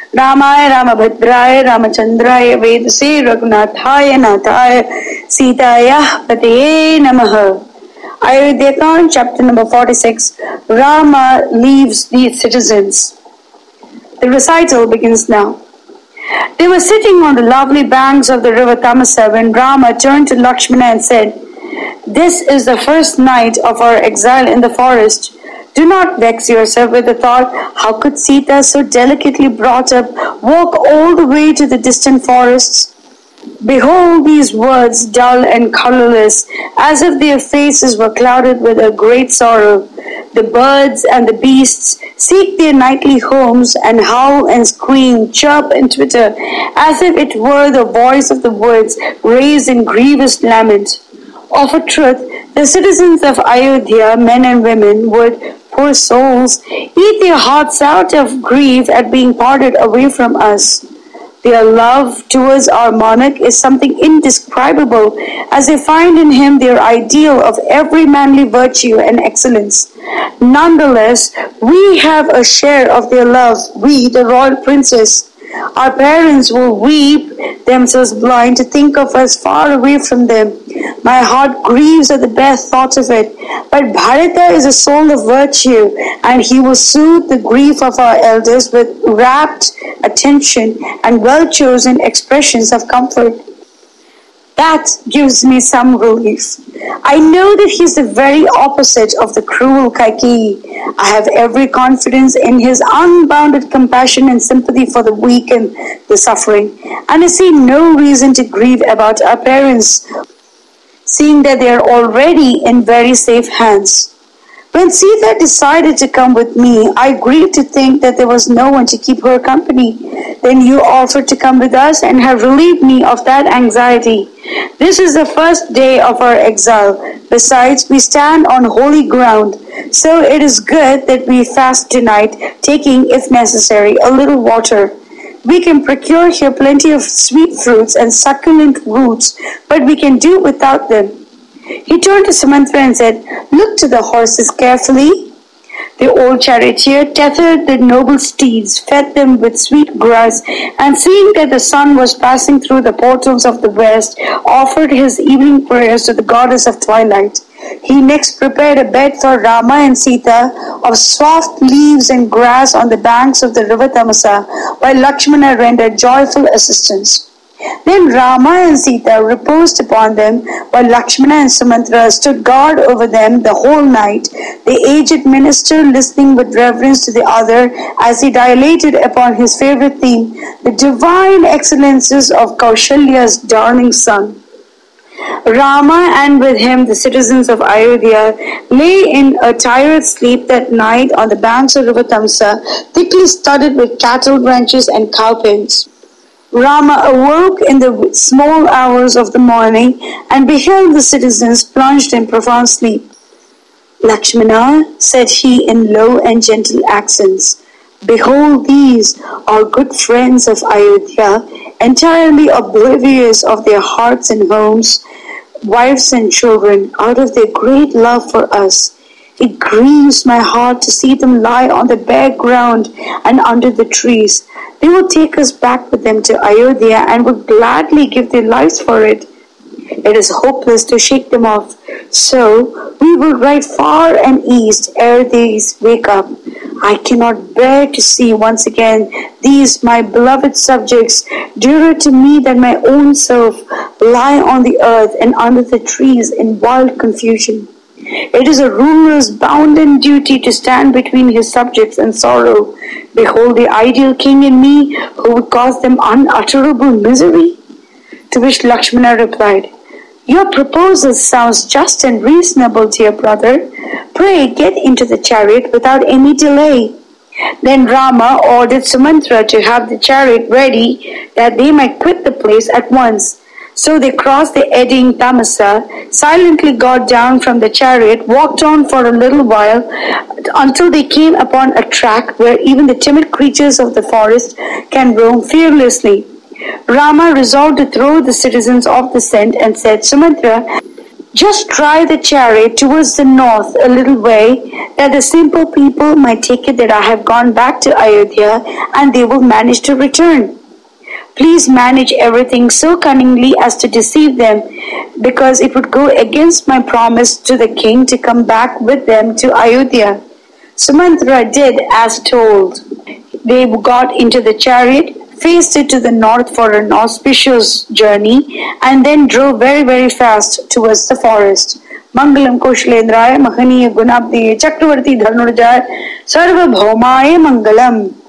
रामाय रामभद्राय रामचंद्राय वेदसे रघुनाथाय नाथाय सीतायाः पतये नमः. Ayodhya chapter number 46. Rama leaves the citizens. The recital begins now. They were sitting on the lovely banks of the river Tamasa when Rama turned to Lakshmana and said, "This is the first night of our exile in the forest. Do not vex yourself with the thought, how could Sita, so delicately brought up, walk all the way to the distant forests? Behold these words, dull and colorless, as if their faces were clouded with a great sorrow. The birds and the beasts seek their nightly homes and howl and scream, chirp and twitter, as if it were the voice of the woods raised in grievous lament. Of a truth, the citizens of Ayodhya, men and women, would, poor souls, eat their hearts out of grief at being parted away from us. Their love towards our monarch is something indescribable, as they find in him their ideal of every manly virtue and excellence. Nonetheless, we have a share of their love, we, the royal princess. Our parents will weep themselves blind to think of us far away from them. My heart grieves at the bare thought of it. But Bharata is a soul of virtue, and he will soothe the grief of our elders with rapt attention and well-chosen expressions of comfort. That gives me some relief. I know that he is the very opposite of the cruel Kaikeyi. I have every confidence in his unbounded compassion and sympathy for the weak and the suffering, and I see no reason to grieve about our parents, seeing that they are already in very safe hands. When Sita decided to come with me, I grieved to think that there was no one to keep her company. Then you offered to come with us and have relieved me of that anxiety. This is the first day of our exile. Besides, we stand on holy ground, so it is good that we fast tonight, taking, if necessary, a little water. We can procure here plenty of sweet fruits and succulent roots, but we can do without them." He turned to Sumantra and said, "Look to the horses carefully." The old charioteer tethered the noble steeds, fed them with sweet grass, and seeing that the sun was passing through the portals of the west, offered his evening prayers to the goddess of twilight. He next prepared a bed for Rama and Sita of soft leaves and grass on the banks of the river Tamasa, while Lakshmana rendered joyful assistance. Then Rama and Sita reposed upon them, while Lakshmana and Sumantra stood guard over them the whole night, the aged minister listening with reverence to the other as he dilated upon his favorite theme, the divine excellences of Kaushalya's darling son. Rama and with him the citizens of Ayodhya lay in a tired sleep that night on the banks of river Tamsa, thickly studded with cattle ranches and cow pens. Rama awoke in the small hours of the morning and beheld the citizens plunged in profound sleep. "Lakshmana," said he in low and gentle accents, "behold these, our good friends of Ayodhya, entirely oblivious of their hearts and homes, wives and children, out of their great love for us. It grieves my heart to see them lie on the bare ground and under the trees. They will take us back with them to Ayodhya and would gladly give their lives for it. It is hopeless to shake them off, so we will ride far and east ere they wake up. I cannot bear to see once again these my beloved subjects, dearer to me than my own self, lie on the earth and under the trees in wild confusion. It is a ruler's bounden duty to stand between his subjects and sorrow. Behold the ideal king in me, who would cause them unutterable misery." To which Lakshmana replied, "Your proposal sounds just and reasonable, dear brother. Pray get into the chariot without any delay." Then Rama ordered Sumantra to have the chariot ready, that they might quit the place at once. So they crossed the eddying Tamasa, silently got down from the chariot, walked on for a little while until they came upon a track where even the timid creatures of the forest can roam fearlessly. Rama resolved to throw the citizens off the scent and said, "Sumantra, Just drive the chariot towards the north a little way, that the simple people might take it that I have gone back to Ayodhya, and they will manage to return. Please manage everything so cunningly as to deceive them, because it would go against my promise to the king to come back with them to Ayodhya. Sumantra did as told. They got into the chariot, faced it to the north for an auspicious journey, and then drove very fast towards the forest. Mangalam Koshalendraya Mahaniya Gunabdiye Chakravarti Dhanurjaya Sarvabhaumaya Mangalam.